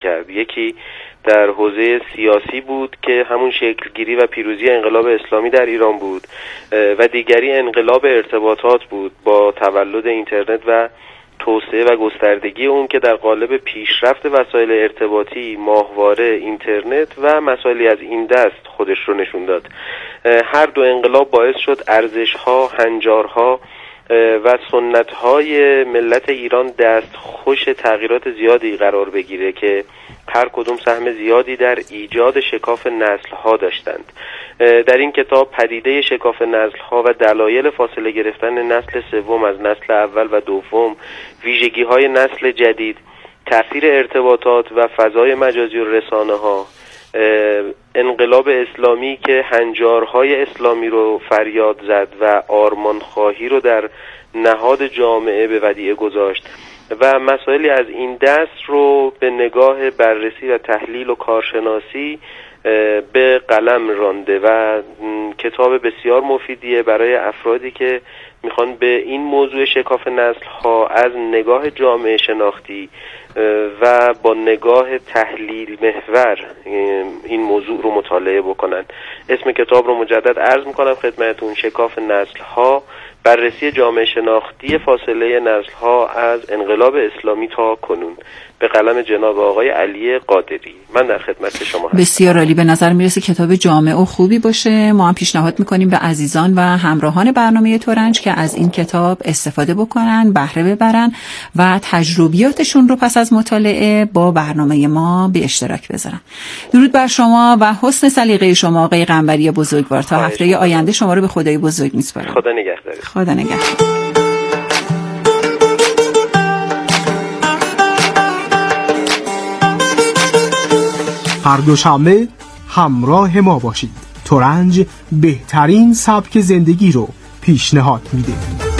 کرد. یکی در حوزه سیاسی بود که همون شکلگیری و پیروزی انقلاب اسلامی در ایران بود و دیگری انقلاب ارتباطات بود با تولد اینترنت و توسعه و گستردگی اون که در قالب پیشرفت وسایل ارتباطی، ماهواره، اینترنت و مسائلی از این دست خودش رو نشون داد. هر دو انقلاب باعث شد ارزش‌ها، هنجارها و سنت‌های ملت ایران دست خوش تغییرات زیادی قرار بگیره که هر کدوم سهم زیادی در ایجاد شکاف نسل‌ها داشتند. در این کتاب پدیده شکاف نسل‌ها و دلایل فاصله گرفتن نسل سوم از نسل اول و دوم، ویژگی‌های نسل جدید، تأثیر ارتباطات و فضای مجازی و رسانه‌ها، انقلاب اسلامی که هنجارهای اسلامی رو فریاد زد و آرمانخواهی رو در نهاد جامعه به ودیعه گذاشت و مسائلی از این دست رو به نگاه بررسی و تحلیل و کارشناسی به قلم رانده و کتاب بسیار مفیدیه برای افرادی که میخوان به این موضوع شکاف نسل‌ها از نگاه جامعه شناختی و با نگاه تحلیل محور این موضوع رو مطالعه بکنن. اسم کتاب رو مجدد عرض میکنم خدمتون: شکاف نسل‌ها، بررسی جامعه شناختی فاصله نسل‌ها از انقلاب اسلامی تا کنون، به قلم جناب آقای علی قادری. من در خدمت شما هستم. بسیار عالی. به نظر میرسه کتاب جامع و خوبی باشه. ما هم پیشنهاد میکنیم به عزیزان و همراهان برنامه ترنج که از این کتاب استفاده بکنن، بهره ببرن و تجربیاتشون رو پس از مطالعه با برنامه ما به اشتراک بذارن. درود بر شما و حسن سلیقه شما آقای قنبری بزرگوار. تا هفته آینده شما رو به خدای بزرگ میسپارم. خدا نگهدار. خدا نگهدار. هر دوشنبه همراه ما باشید. ترنج بهترین سبک زندگی رو پیشنهاد میده.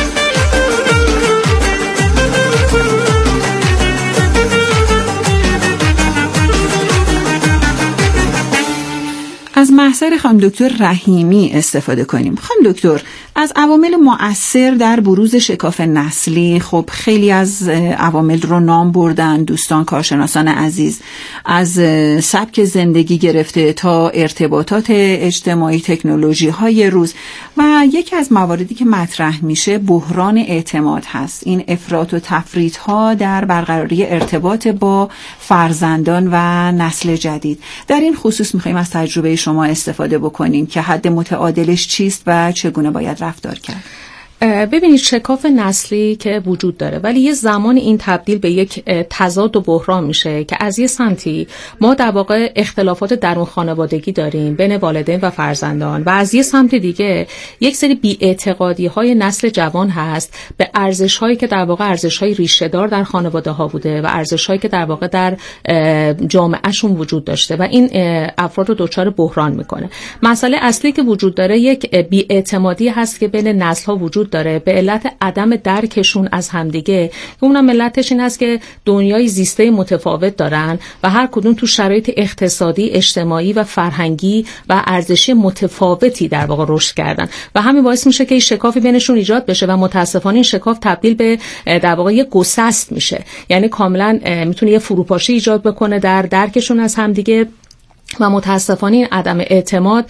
از محضر خانم دکتر رحیمی استفاده کنیم. خانم دکتر، از عوامل مؤثر در بروز شکاف نسلی، خب خیلی از عوامل رو نام بردن دوستان کارشناسان عزیز، از سبک زندگی گرفته تا ارتباطات اجتماعی، تکنولوژی های روز، و یکی از مواردی که مطرح میشه بحران اعتماد هست. این افراط و تفریط ها در برقراری ارتباط با فرزندان و نسل جدید. در این خصوص میخوایم از تجربه شما استفاده بکنیم که حد متعادلش چیست و چگونه باید رفتار کرد. ببینید، شکاف نسلی که وجود داره، ولی یه زمان این تبدیل به یک تضاد و بحران میشه که از یه سمتی ما در واقع اختلافات درون خانوادگی داریم بین والدین و فرزندان و از یه سمت دیگه یک سری بی‌اعتقادی‌های نسل جوان هست به ارزش‌هایی که در واقع ارزش‌های ریشه‌دار در خانواده‌ها بوده و ارزش‌هایی که در واقع در جامعهشون وجود داشته و این افراد رو دچار بحران میکنه. مسئله اصلی که وجود داره یک بی‌اعتمادی هست که بین نسل‌ها وجود داره به علت عدم درکشون از همدیگه. اونم علتش این هست که دنیای زیسته متفاوت دارن و هر کدوم تو شرایط اقتصادی، اجتماعی و فرهنگی و ارزشی متفاوتی در واقع رشد کردن و همین باعث میشه که این شکافی بینشون ایجاد بشه و متاسفانه این شکاف تبدیل به در واقع یک گسست میشه. یعنی کاملا میتونه یه فروپاشی ایجاد بکنه در درکشون از همدیگه و متاسفانه این عدم اعتماد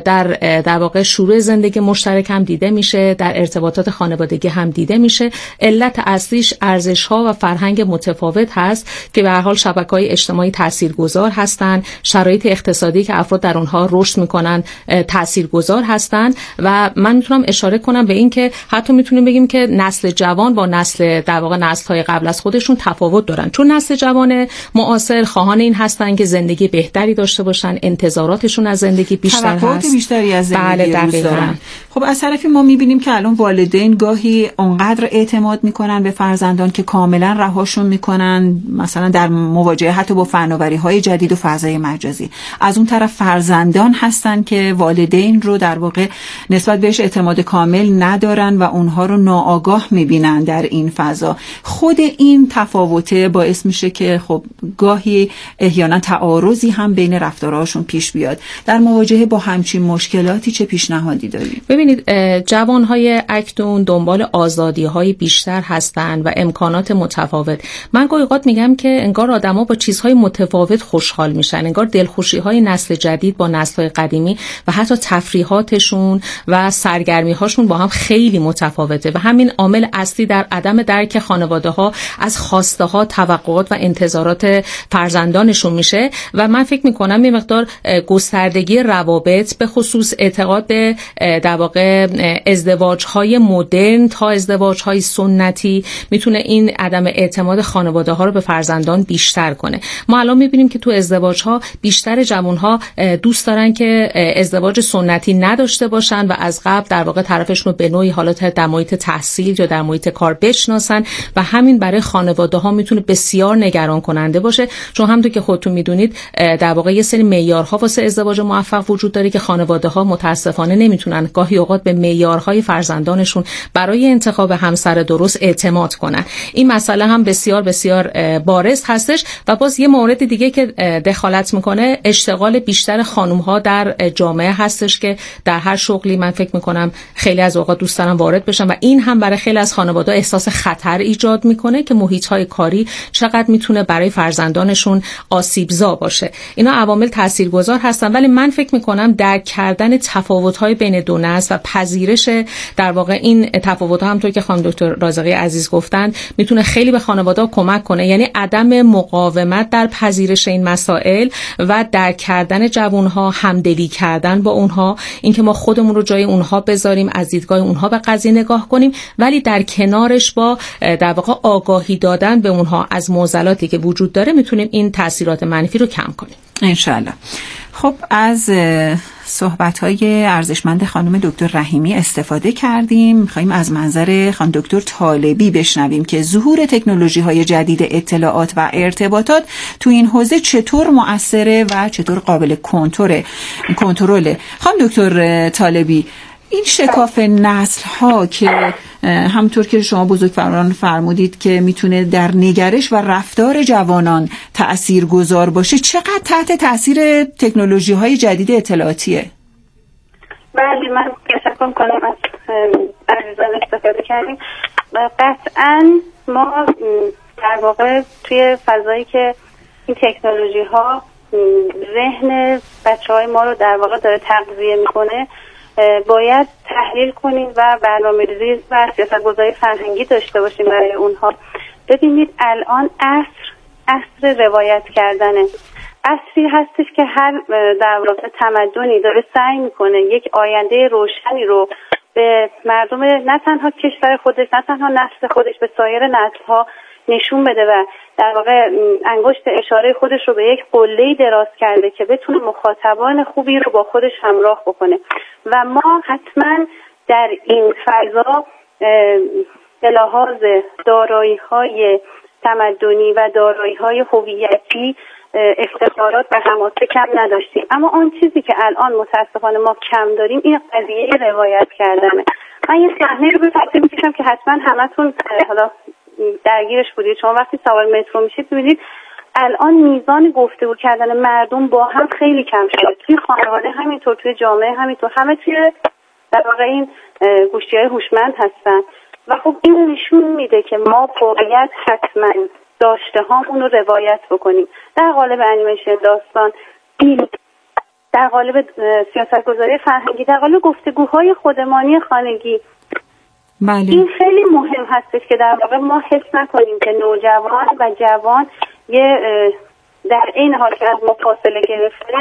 در واقع شروع زندگی مشترک هم دیده میشه، در ارتباطات خانوادگی هم دیده میشه. علت اصلیش ارزش‌ها و فرهنگ متفاوت هست که به هر حال شبکه‌های اجتماعی تاثیرگذار هستن، شرایط اقتصادی که افراد در اونها رشد میکنن تاثیرگذار هستن و من میتونم اشاره کنم به این که حتی میتونیم بگیم که نسل جوان با نسل در واقع نسل‌های قبل از خودشون تفاوت دارن، چون نسل جوان معاصر خواهان این هستن که زندگی بهتری داشته باشن، انتظاراتشون از زندگی بیشتر هست، بیشتری از زندگی بله دارن. خب از طرفی ما میبینیم که الان والدین گاهی اونقدر اعتماد میکنن به فرزندان که کاملا رهاشون میکنن، مثلا در مواجهه حتی با فناوری‌های جدید و فضای مجازی. از اون طرف فرزندان هستن که والدین رو در واقع نسبت بهش اعتماد کامل ندارن و اونها رو ناآگاه میبینن در این فضا. خود این تفاوته باعث میشه که خب گاهی احیانا تعارضی هم بین رفتار رفتارهاشون پیش بیاد. در مواجهه با همچین مشکلاتی چه پیشنهادی دارید؟ ببینید جوانهای اکنون دنبال آزادی‌های بیشتر هستن و امکانات متفاوت. من گاهی اوقات میگم که انگار آدما با چیزهای متفاوت خوشحال میشن، انگار دلخوشی‌های نسل جدید با نسل‌های قدیمی و حتی تفریحاتشون و سرگرمی‌هاشون با هم خیلی متفاوته و همین عامل اصلی در عدم درک خانواده‌ها از خواسته‌ها، توقعات و انتظارات فرزندانشون میشه و من فکر می‌کنم یه مقدار گستردگی روابط به خصوص اعتقاد به در واقع ازدواج‌های مدرن تا ازدواج‌های سنتی میتونه این عدم اعتماد خانواده‌ها رو به فرزندان بیشتر کنه. ما الان می‌بینیم که تو ازدواج‌ها بیشتر جوان‌ها دوست دارن که ازدواج سنتی نداشته باشن و از قبل در واقع طرفشون رو به نوعی حالت در محیط تحصیل یا در محیط کار بشناسن و همین برای خانواده‌ها میتونه بسیار نگران کننده باشه، چون همونطور که خودتون میدونید در واقع یه سری معیارها واسه ازدواج موفق وجود داره که خانواده‌ها متاسفانه نمیتونن گاهی اوقات به معیارهای فرزندانشون برای انتخاب همسر درست اعتماد کنن. این مسئله هم بسیار بسیار بارز هستش و باز یه مورد دیگه که دخالت میکنه اشتغال بیشتر خانم‌ها در جامعه هستش که در هر شغلی من فکر میکنم خیلی از اوقات دوست دارن وارد بشن و این هم برای خیلی از خانواده‌ها احساس خطر ایجاد میکنه که محیط‌های کاری چقدر میتونه برای فرزندانشون آسیبزا باشه. اینا عوامل تاثیرگذار هستن، ولی من فکر میکنم درک کردن تفاوت‌های بین دو نسل و پذیرش در واقع این تفاوت‌ها همونطور که خانم دکتر رازقی عزیز گفتن میتونه خیلی به خانواده‌ها کمک کنه، یعنی عدم مقاومت در پذیرش این مسائل و درک کردن جوان‌ها، همدلی کردن با اونها، اینکه ما خودمون رو جای اونها بذاریم، از دیدگاه اونها به قضیه نگاه کنیم، ولی در کنارش با در واقع آگاهی دادن به اونها از معضلاتی که وجود داره میتونیم این تاثیرات منفی رو کم کنیم انشالله. خب از صحبت‌های ارزشمند خانم دکتر رحیمی استفاده کردیم. می‌خوایم از منظر خانم دکتر طالبی بشنویم که ظهور تکنولوژی‌های جدید اطلاعات و ارتباطات تو این حوزه چطور مؤثره و چطور قابل کنترله. خانم دکتر طالبی، این شکاف نسل‌ها که همطور که شما بزرگواران فرمودید که میتونه در نگرش و رفتار جوانان تأثیرگذار باشه، چقدر تحت تأثیر تکنولوژی‌های جدید اطلاعاتیه؟ بله، من تشکر می‌کنم از عزیزان استفاده کردیم. قطعاً ما در واقع توی فضایی که این تکنولوژی‌ها ذهن بچه‌های ما رو در واقع داره تغذیه می‌کنه، باید تحلیل کنیم و برنامه‌ریزی و سیاست‌گذاری فرهنگی داشته باشیم برای اونها. ببینید الان عصر روایت کردنه، عصری هستش که هر در واقع تمدنی داره سعی میکنه یک آینده روشنی رو به مردم نه تنها کشور خودش، نه تنها نسل خودش، به سایر نسل‌ها نشون بده و در واقع انگشت اشاره خودش رو به یک قله‌ای دراز کرده که بتونه مخاطبان خوبی رو با خودش همراه بکنه و ما حتما در این فضا به لحاظ دارایی‌های تمدنی و دارایی‌های هویتی افتخارات و حماسه کم نداشتیم، اما آن چیزی که الان متاسفانه ما کم داریم این قضیه روایت کردنه. من یه صحنه رو به تصویر می‌کشم که حتما همتون حالا درگیرش بودید. شما وقتی سوار مترو میشید می‌بینید الان میزان گفتگو کردن مردم با هم خیلی کم شده، توی خانواده همینطور، توی جامعه همینطور، همه توی در واقع این گوشی‌های هوشمند هستن و خب این نشون میده که ما باید حتما داشته هامون رو روایت بکنیم در قالب انیمیشن، داستان، فیلم، در قالب سیاست‌گذاری فرهنگی، در قالب گفتگوهای خودمانی خانگی. بله. این خیلی مهم هستش که در واقع ما حس نکنیم که نوجوان و جوان یه در این حال که از ما فاصله گرفته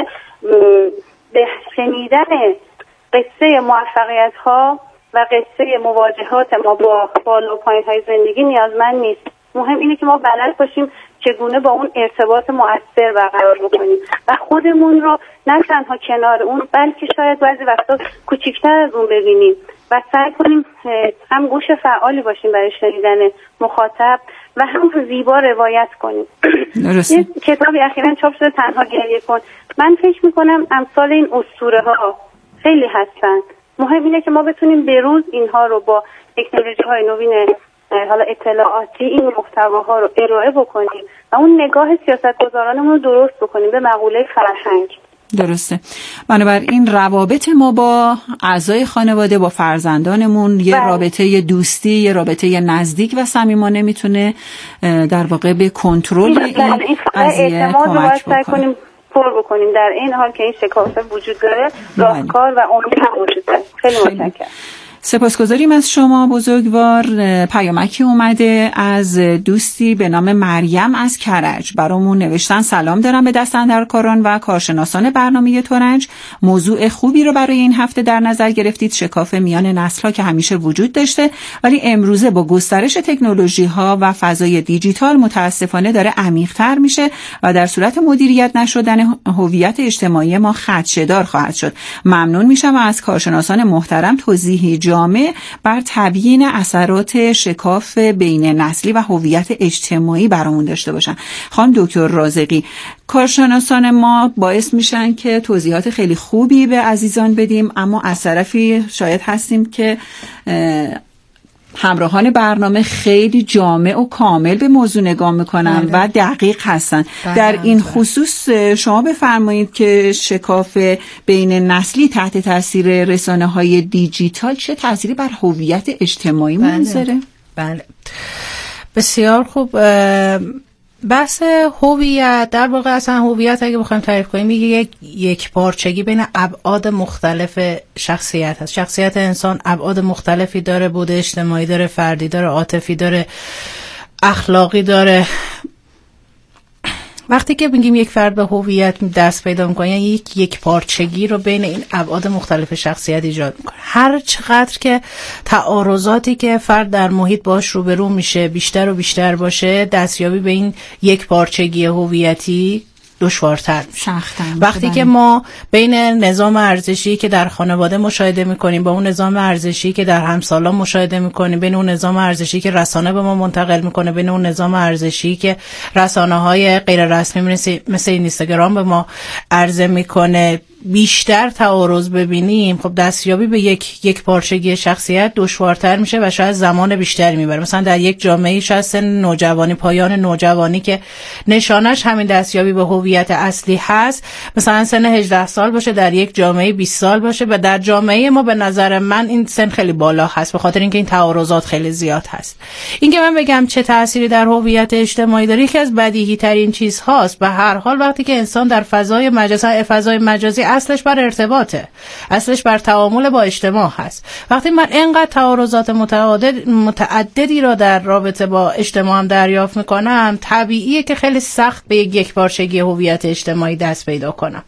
به شنیدن قصه موفقیت ها و قصه مواجهات ما با بالا و پایین های زندگی نیازمند نیست. مهم اینه که ما بلد باشیم چگونه با اون ارتباط مؤثر برقرار بکنیم و خودمون رو نه تنها کنار اون بلکه شاید بعضی وقتا کوچیک‌تر از اون ببینیم و سعی کنیم هم گوش فعالی باشیم برای شنیدن مخاطب و هم زیبا روایت کنیم. یه کتابی اخیراً چاپ شده، تنها گریه کن. من فکر میکنم امثال این اسطوره ها خیلی هستن. مهم اینه که ما بتونیم به روز اینها رو با تکنولوژی های نوین حالا اطلاعاتی این محتواها رو ارائه بکنیم و اون نگاه سیاستگزارانمون رو درست بکنیم به مقوله فرهنگ. درسته. بنابراین روابط ما با اعضای خانواده، با فرزندانمون یه رابطه دوستی، یه رابطه نزدیک و صمیمانه میتونه در واقع به کنترل این قضیه کمک بکنه. پر بکنیم در این حال که این شکافه وجود داره، راهکار و امید هم وجود داره. خیلی متشکرم. سپاسگزاریم از شما بزرگوار. پیامکی اومده از دوستی به نام مریم از کرج. برامون نوشتن سلام دارم به دستاندرکاران و کارشناسان برنامه ترنج. موضوع خوبی رو برای این هفته در نظر گرفتید. شکاف میان نسل‌ها که همیشه وجود داشته ولی امروزه با گسترش تکنولوژی‌ها و فضای دیجیتال متاسفانه داره عمیق‌تر میشه و در صورت مدیریت نشدن هویت اجتماعی ما خدشه‌دار خواهد شد. ممنون میشم از کارشناسان محترم توضیحی جامع بر تبیین اثرات شکاف بین نسلی و هویت اجتماعی برامون داشته باشن. خانم دکتر رازقی، کارشناسان ما باعث میشن که توضیحات خیلی خوبی به عزیزان بدیم، اما از طرفی شاید هستیم که همراهان برنامه خیلی جامع و کامل به موضوع نگاه میکنن و دقیق هستن. در این خصوص شما بفرمایید که شکاف بین نسلی تحت تاثیر رسانه‌های دیجیتال چه تأثیری بر هویت اجتماعی میذاره؟ بله بسیار خوب. بحث هویت در واقع اصلا هویت اگه بخوایم تعریف کنیم یک پارچگی بین ابعاد مختلف شخصیت هست. شخصیت انسان ابعاد مختلفی داره، بود اجتماعی داره، فردی داره، عاطفی داره، اخلاقی داره. وقتی که میگیم یک فرد به هویت دست پیدا میکنه یعنی یک پارچگی رو بین این ابعاد مختلف شخصیت ایجاد میکنه. هر چقدر که تعارضاتی که فرد در محیط باش روبرو میشه بیشتر و بیشتر باشه، دستیابی به این یک پارچگی هویتی دشوارتر میشه. وقتی که ما بین نظام ارزشی که در خانواده مشاهده میکنیم با اون نظام ارزشی که در همسالان مشاهده میکنیم، بین اون نظام ارزشی که رسانه به ما منتقل میکنه، بین اون نظام ارزشی که رسانه‌های غیر رسمی مثل اینستاگرام به ما عرضه میکنه، بیشتر تعارض ببینیم، خب دستیابی به یک پارچگی شخصیت دشوارتر میشه و شاید زمان بیشتری میبره. مثلا در یک جامعه شاید سن نوجوانی، پایان نوجوانی که نشانش همین دستیابی به هویت اصلی هست، مثلا سن 18 سال باشه، در یک جامعه 20 سال باشه و در جامعه ما به نظر من این سن خیلی بالا هست به خاطر اینکه این تعارضات خیلی زیاد هست. این که من بگم چه تأثیری در هویت اجتماعی داره یکی از بدیهی ترین چیز هاست. به هر حال وقتی که انسان در فضای مجازی اصلش بر ارتباطه، اصلش بر تعامل با اجتماع هست. وقتی من اینقدر تعارضات متعددی را در رابطه با اجتماعم دریافت میکنم، طبیعیه که خیلی سخت به یک پارچگی هویت اجتماعی دست پیدا کنم.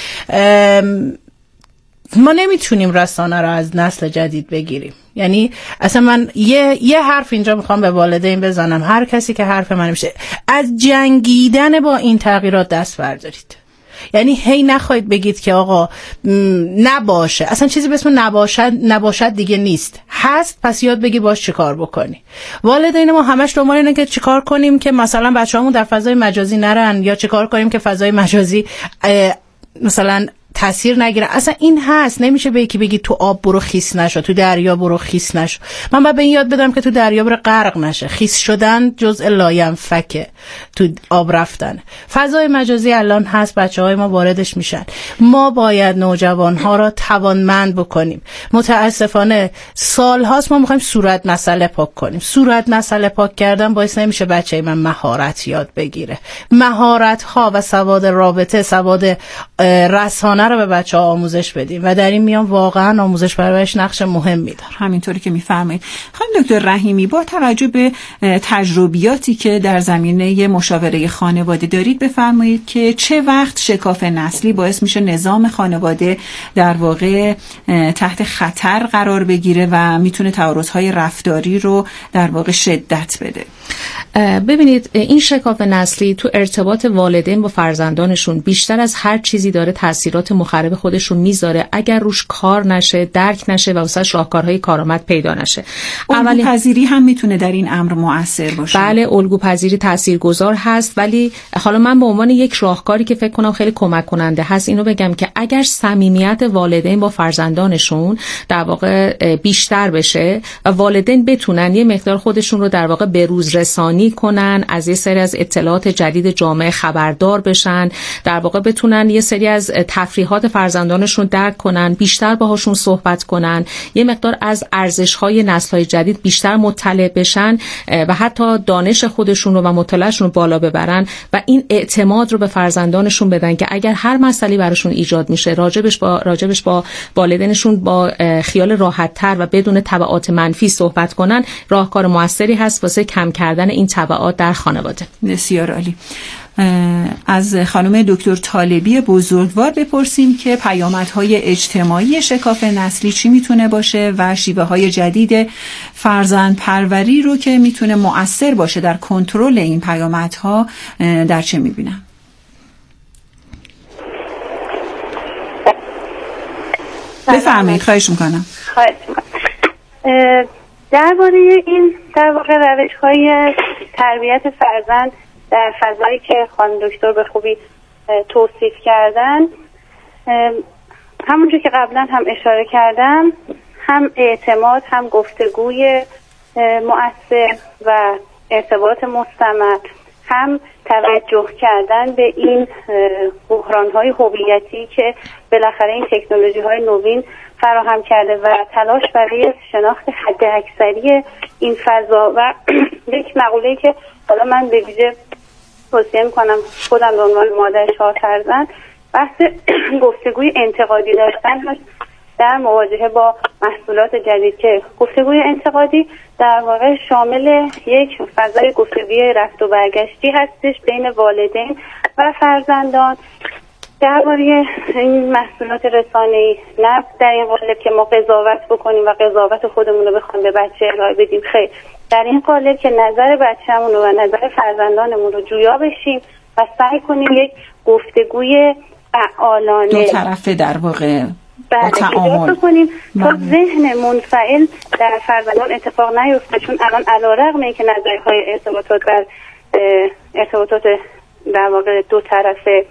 ما نمیتونیم رسانه را از نسل جدید بگیریم. یعنی اصلا من یه حرف اینجا میخوام به والدین بزنم، هر کسی که حرف من میشه، از جنگیدن با این تغییرات دست بردارید. یعنی هی نخواهید بگید که آقا نباشه، اصلا چیزی به اسم نباشد دیگه نیست، هست پس یاد بگیر باش چیکار بکنی. والدین ما همش دنبال اینه که چیکار کنیم که مثلا بچه‌هامون در فضای مجازی نرن، یا چیکار کنیم که فضای مجازی مثلا تاثیر نگیره. اصلا این هست، نمیشه به یکی بگی تو آب برو خیس نشو، تو دریا برو خیس نشو. من باید به این یاد بدم که تو دریا برو غرق نشه. خیس شدن جزء لاینفکه، تو آب رفتن. فضای مجازی الان هست، بچهای ما واردش میشن. ما باید نوجوانها را توانمند بکنیم. متاسفانه سالهاست ما میخوایم صورت مسئله پاک کنیم. صورت مسئله پاک کردن باعث نمیشه بچه من مهارت یاد بگیره. مهارت ها و سواد رابطه، سواد رسانه رو به بچه‌ها آموزش بدیم و در این میان واقعا آموزش پرورش نقش مهمی داره. همینطوری که میفرمایید. خانم دکتر رحیمی، با توجه به تجربیاتی که در زمینه مشاوره خانواده دارید، بفرمایید که چه وقت شکاف نسلی باعث میشه نظام خانواده در واقع تحت خطر قرار بگیره و میتونه تعارض‌های رفتاری رو در واقع شدت بده؟ ببینید، این شکاف نسلی تو ارتباط والدین با فرزندانشون بیشتر از هر چیزی داره تاثیرات مخرب خودشون میذاره اگر روش کار نشه، درک نشه و واسه راهکارهای کارآمد پیدا نشه. الگوپذیری هم میتونه در این امر مؤثر باشه. بله، الگوپذیری تاثیرگذار هست، ولی حالا من به عنوان یک راهکاری که فکر کنم خیلی کمک کننده هست اینو بگم که اگر صمیمیت والدین با فرزندانشون در واقع بیشتر بشه و والدین بتونن یه مقدار خودشون رو در واقع بروز رسانی کنن، از یه سری از اطلاعات جدید جامعه خبردار بشن، در واقع بتونن یه سری از تفریحات فرزندانشون درک کنن، بیشتر باهاشون صحبت کنن، یه مقدار از ارزش‌های نسل‌های جدید بیشتر مطلع بشن و حتی دانش خودشون رو و مطالعه‌شون رو بالا ببرن و این اعتماد رو به فرزندانشون بدن که اگر هر مسئله براشون ایجاد میشه راجبش با والدینشون با خیال راحت‌تر و بدون تبعات منفی صحبت کنن، راهکار موثری هست واسه کم کردن این تبعات در خانواده. بسیار عالی. از خانم دکتر طالبی بزرگوار بپرسیم که پیامدهای اجتماعی شکاف نسلی چی میتونه باشه و شیوه‌های جدید فرزند پروری رو که میتونه مؤثر باشه در کنترل این پیامدها در چه میبینن؟ بفرمایید. خواهش میکنم. درباره این در واقع روش‌های تربیت فرزند در فضایی که خانم دکتر به خوبی توصیف کردن، همونجور که قبلا هم اشاره کردم، هم اعتماد، هم گفتگوی مؤثر و ارتباط مستمر، هم توجه کردن به این بحران‌های هویتی که بالاخره این تکنولوژی‌های نوین فراهم کرده و تلاش برای شناخت حداکثری این فضا و یک مقوله‌ای که حالا من به ویژه توصیه می‌کنم خودم به عنوان مادر 4 فرزند، بحث گفتگوی انتقادی داشتن هست در مواجهه با محصولات جدید، که گفتگوی انتقادی در واقع شامل یک فضای گفتگوی رفت و برگشتی هستش بین والدین و فرزندان درباره این محصولات رسانه‌ای، نه در این قالب که ما قضاوت بکنیم و قضاوت خودمون رو بخوایم به بچه ارائه بدیم، خیر، در این قالب که نظر بچه‌مون و نظر فرزندانمون رو جویا بشیم و سعی کنیم یک گفتگوی فعالانه دو طرفه در واقع ایجاد کنیم تا ذهن منفعل در فرزندان اتفاق نیفته، چون الان علیرغم اینکه نظرهای ارتباطات در واقع دو طرفه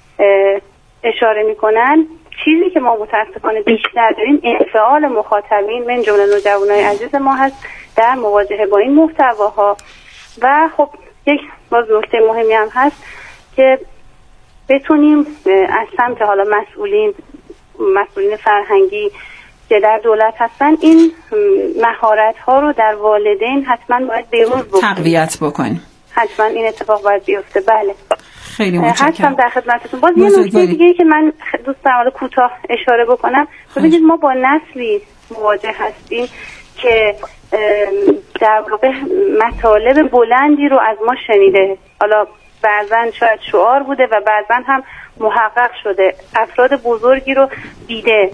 اشاره میکنن، چیزی که ما متاسفانه بیشتر داریم انفعال مخاطبین من جمله نوجوانای عزیز ما هست در مواجهه با این محتواها. و خب یک باز نکته مهمی هم هست که بتونیم از سمت حالا مسئولین فرهنگی که در دولت هستن این مهارت ها رو در والدین حتما باید بروز بکنیم، تقویت بکنیم. حتما این اتفاق باید بیفته. بله، خیلی متشکرم. هستم در خدمتتون. باز یه نکته دیگه که من دوست دارم کوتاه اشاره بکنم، ببینید ما با نسلی مواجه هستیم که در واقع مطالب بلندی رو از ما شنیده، حالا بعضن شاید شعار بوده و بعضن هم محقق شده، افراد بزرگی رو دیده،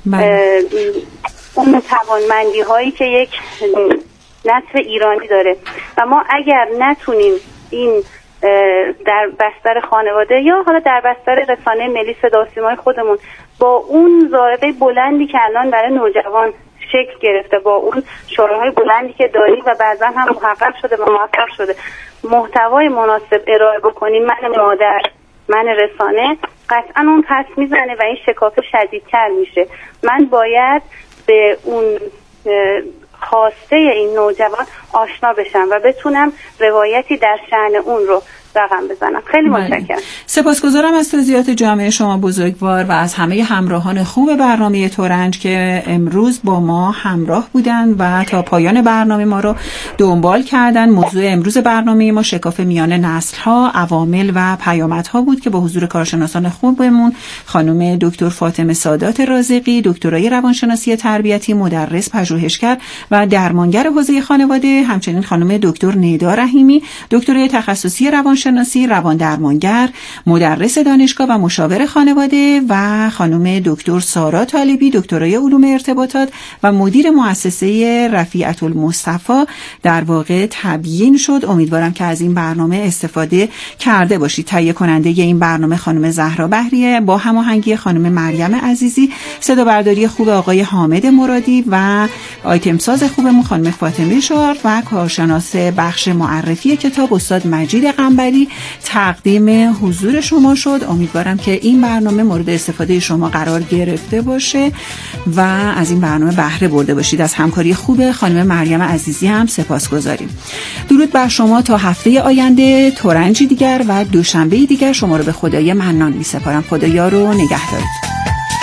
اون توانمندی هایی که یک نسل ایرانی داره و ما اگر نتونیم این در بستر خانواده یا حالا در بستر رسانه ملی صدا و سیمای خودمون با اون ذائقه بلندی که الان برای نوجوان شکل گرفته، با اون شعارهای بلندی که داریم و بعضا هم محقق شده و موفق شده، محتوای مناسب ارائه بکنیم، من مادر، من رسانه، قطعا اون پس میزنه و این شکاف شدیدتر میشه. من باید به اون خواسته این نوجوان آشنا بشم و بتونم روایتی در شأن اون رو رقم بزنم. خیلی متشکرم. سپاسگزارم از توضیحات جامع شما بزرگوار و از همه همراهان خوب برنامه ترنج که امروز با ما همراه بودن و تا پایان برنامه ما رو دنبال کردن. موضوع امروز برنامه ما شکاف میان نسل‌ها، عوامل و پیامدها بود که با حضور کارشناسان خوبمون خانم دکتر فاطمه سادات رازقی، دکترای روانشناسی تربیتی، مدرس، پژوهشگر و درمانگر حوزه خانواده، همچنین خانم دکتر نیدا رحیمی، دکترای تخصصی روانشناسی، روان درمانگر، مدرس دانشگاه و مشاور خانواده و خانم دکتر سارا طالبی، دکترای علوم ارتباطات و مدیر مؤسسه رفیعة المصطفی در واقع تبیین شد. امیدوارم که از این برنامه استفاده کرده باشید. تهیه کننده این برنامه خانم زهرا بهریه با هماهنگی خانم مریم عزیزی، صدا برداری خوب آقای حامد مرادی و آیتم ساز خوبمون خانم فاطمه شعار و کارشناس بخش معرفی کتاب استاد مجید قنبری خیلی تقدیم حضور شما شد. امیدوارم که این برنامه مورد استفاده شما قرار گرفته باشه و از این برنامه بهره برده باشید. از همکاری خوب خانم مریم عزیزی هم سپاسگزاریم. درود بر شما. تا هفته آینده ترنجی دیگر و دوشنبه دیگر شما رو به خدای منان می‌سپارم. خدایا رو نگهدارید.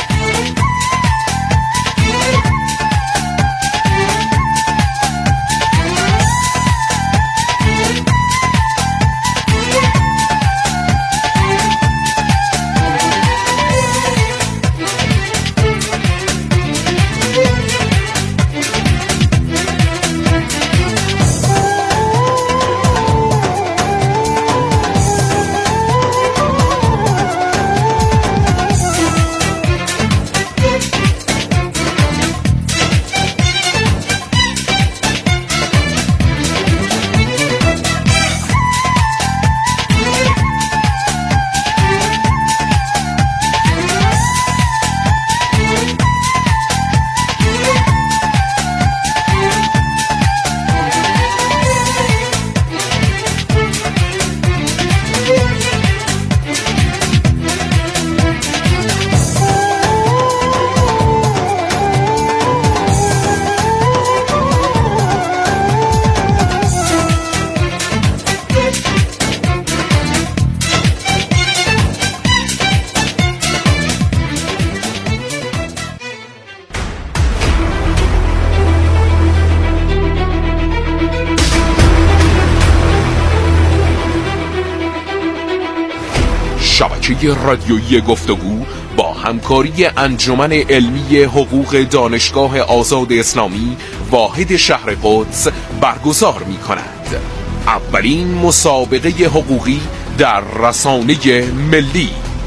شبکه رادیویی گفتگو با همکاری انجمن علمی حقوق دانشگاه آزاد اسلامی واحد شهر قدس برگزار می کند. اولین مسابقه حقوقی در رسانه ملی،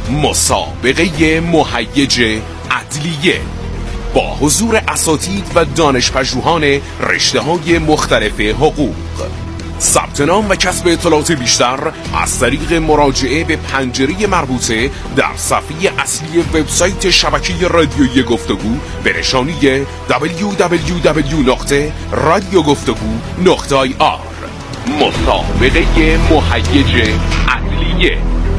مسابقه مهیج عدلیه، با حضور اساتید و دانش‌پژوهان رشته‌های مختلف حقوق. ثبت نام و کسب اطلاعات بیشتر از طریق مراجعه به پنجره مربوطه در صفحه اصلی وبسایت شبکه رادیویی گفتگو به نشانی www.radiogoftagoo.ir. مسابقه مهیج عدلیه.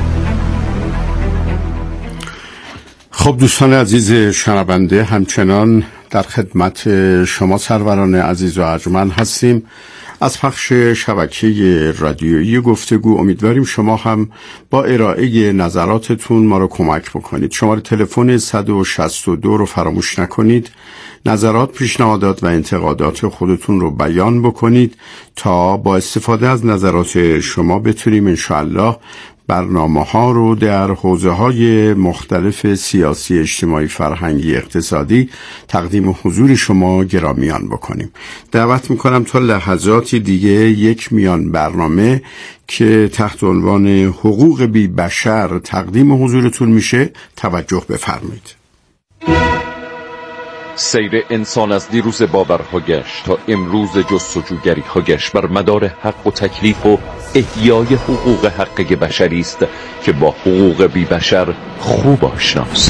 خب دوستان عزیز شنونده، همچنان در خدمت شما سروران عزیز و ارجمند هستیم از پخش شبکه رادیویی گفتگو. امیدواریم شما هم با ارائه نظراتتون ما رو کمک بکنید. شماره تلفن 162 رو فراموش نکنید. نظرات، پیشنهادات و انتقادات خودتون رو بیان بکنید تا با استفاده از نظرات شما بتونیم انشاءالله برنامه‌ها رو در حوزه‌های مختلف سیاسی، اجتماعی، فرهنگی، اقتصادی تقدیم حضور شما گرامیان بکنیم. دعوت می‌کنم تا لحظاتی دیگه یک میان برنامه که تحت عنوان حقوق بی بشر تقدیم حضورتون میشه توجه بفرمایید. سیر انسان از دیروز باورها گشت تا امروز جستجوگری ها گشت بر مدار حق و تکلیف و احیای حقوق حقیقی بشری است که با حقوق بی بشر خوب آشناست.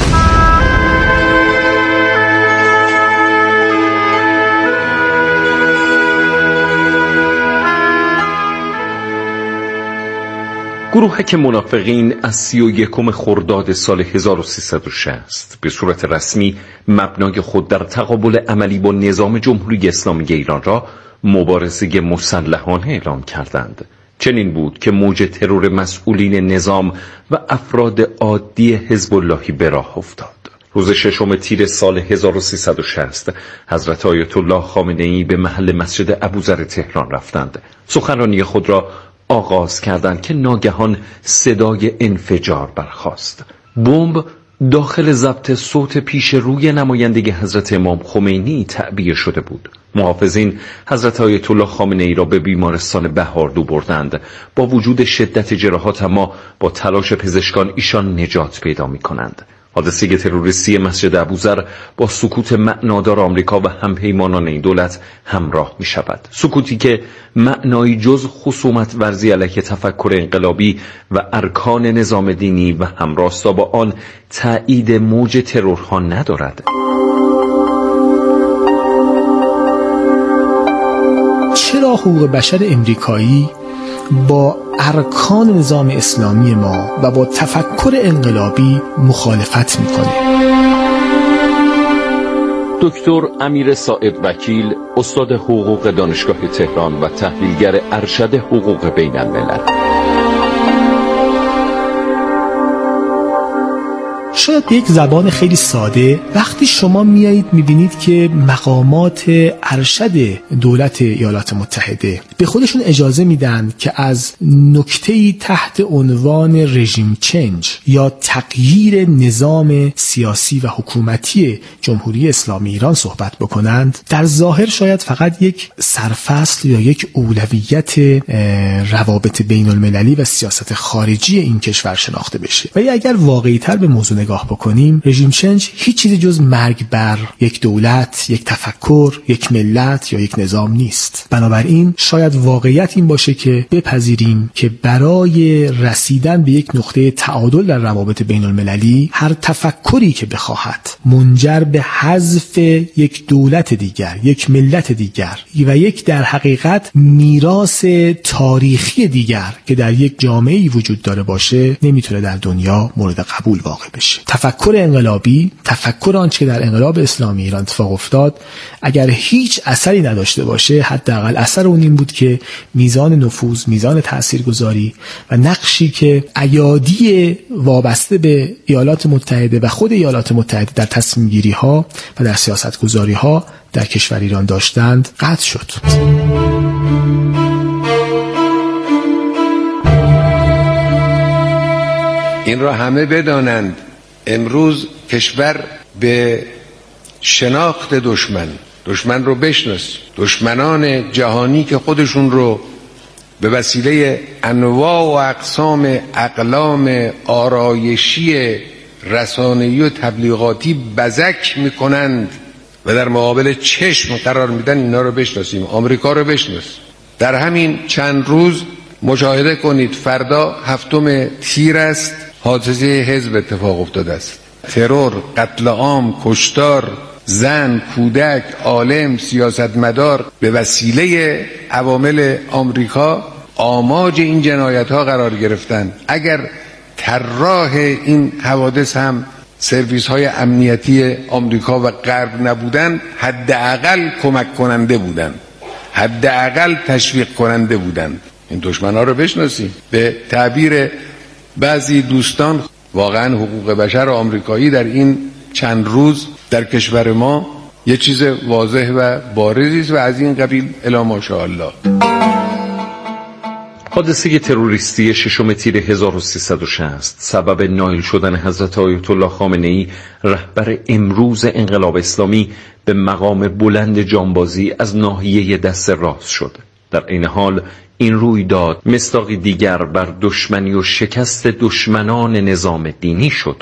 گروهک منافقین از 31 خرداد سال 1360 به صورت رسمی مبنای خود در تقابل عملی با نظام جمهوری اسلامی ایران را مبارزه مسلحانه اعلام کردند. چنین بود که موج ترور مسئولین نظام و افراد عادی حزب اللهی به راه افتاد. روز 6 تیر سال 1360 حضرت آیت الله خامنه‌ای به محل مسجد ابوذر تهران رفتند. سخنرانی خود را آغاز کردند که ناگهان صدای انفجار برخاست. بمب داخل ضبط صوت پیش روی نمایندگی حضرت امام خمینی تعبیه شده بود. محافظین حضرت آیت الله خامنه‌ای را به بیمارستان بهاردو بردند. با وجود شدت جراحات اما با تلاش پزشکان ایشان نجات پیدا می‌کنند. حادثه تروریستی مسجد ابوذر با سکوت معنادار آمریکا و همپیمانان این دولت همراه می شود. سکوتی که معنایی جز خصومت ورزی علیه تفکر انقلابی و ارکان نظام دینی و همراستا با آن تایید موج ترورها ندارد. چرا حقوق بشر امریکایی با ارکان نظام اسلامی ما و با تفکر انقلابی مخالفت میکنه. دکتر امیر صائب وکیل، استاد حقوق دانشگاه تهران و تحلیلگر ارشد حقوق بین الملل. شاید یک زبان خیلی ساده، وقتی شما میایید میبینید که مقامات ارشد دولت ایالات متحده به خودشون اجازه میدن که از نکته‌ای تحت عنوان رژیم چنج یا تغییر نظام سیاسی و حکومتی جمهوری اسلامی ایران صحبت بکنند، در ظاهر شاید فقط یک سرفصل یا یک اولویت روابط بین المللی و سیاست خارجی این کشور شناخته بشه. ولی اگر واقعی تر به موضوع نگاه بکنیم، رژیم چنج هیچ چیزی جز مرگ بر یک دولت، یک تفکر، یک ملت یا یک نظام نیست. بنابراین شاید واقعیت این باشه که بپذیریم که برای رسیدن به یک نقطه تعادل در روابط بین المللی، هر تفکری که بخواهد منجر به حذف یک دولت دیگر، یک ملت دیگر و یک در حقیقت میراث تاریخی دیگر که در یک جامعه‌ای وجود داره باشه، نمیتونه در دنیا مورد قبول واقع بشه. تفکر انقلابی، تفکر آنچه که در انقلاب اسلامی ایران اتفاق افتاد، اگر هیچ اثری نداشته باشه، حداقل اثر اون این بود که میزان نفوذ، میزان تاثیرگذاری و نقشی که ایادی وابسته به ایالات متحده و خود ایالات متحده در تصمیم گیری ها و در سیاست گذاری ها در کشور ایران داشتند قطع شد. این را همه بدانند. امروز کشور به شناخت دشمن رو بشناس، دشمنان جهانی که خودشون رو به وسیله انواع و اقسام اقلام آرایشی رسانه‌ای و تبلیغاتی بزک میکنند و در مقابل چشم قرار میدن، اینا رو بشناسیم. آمریکا رو بشناس. در همین چند روز مشاهده کنید، فردا 7 تیر است، حادثه حزب اتفاق افتاده است. ترور، قتل عام، کشتار، زن، کودک، عالم، سیاستمدار به وسیله عوامل آمریکا آماج این جنایت ها قرار گرفتند. اگر طراح این حوادث هم سرویس های امنیتی آمریکا و غرب نبودن، حداقل کمک کننده بودن، حداقل تشویق کننده بودن. این دشمنان رو بشناسیم. به تعبیر بعضی دوستان، واقعا حقوق بشر آمریکایی در این چند روز در کشور ما یه چیز واضح و بارزی است و از این قبیل الی ماشاءالله. حادثه تروریستی 6 تیر 1360 سبب نائل شدن حضرت آیت الله خامنه‌ای، رهبر امروز انقلاب اسلامی، به مقام بلند جانبازی از ناحیه دست راست شد. در این حال این رویداد مصداقی دیگر بر دشمنی و شکست دشمنان نظام دینی شد.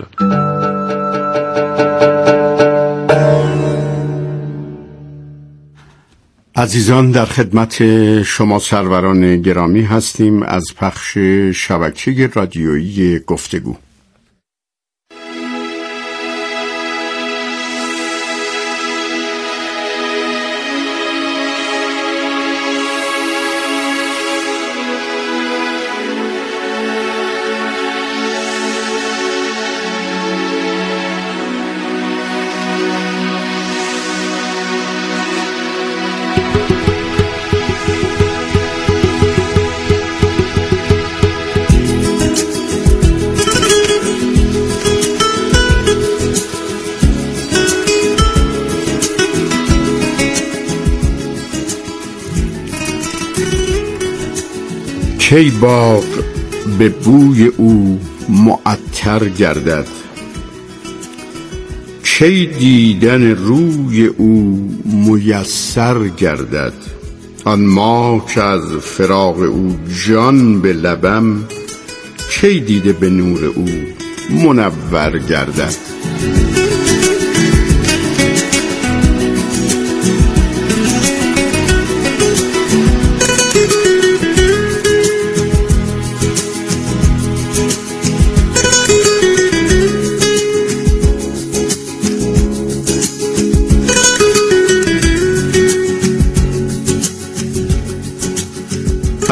عزیزان، در خدمت شما سروران گرامی هستیم از پخش شبکه رادیویی گفتگو. کی باغ به بوی او معطر گردد، کی دیدن روی او میسر گردد. آن ماه که از فراق او جان به لبم، کی دیده به نور او منور گردد.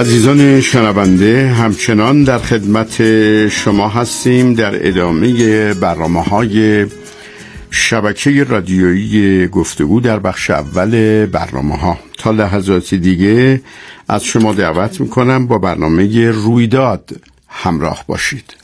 عزیزان شنونده، همچنان در خدمت شما هستیم در ادامه برنامه‌های شبکه رادیویی گفتگو در بخش اول برنامه‌ها. تا لحظاتی دیگه از شما دعوت میکنم با برنامه رویداد همراه باشید.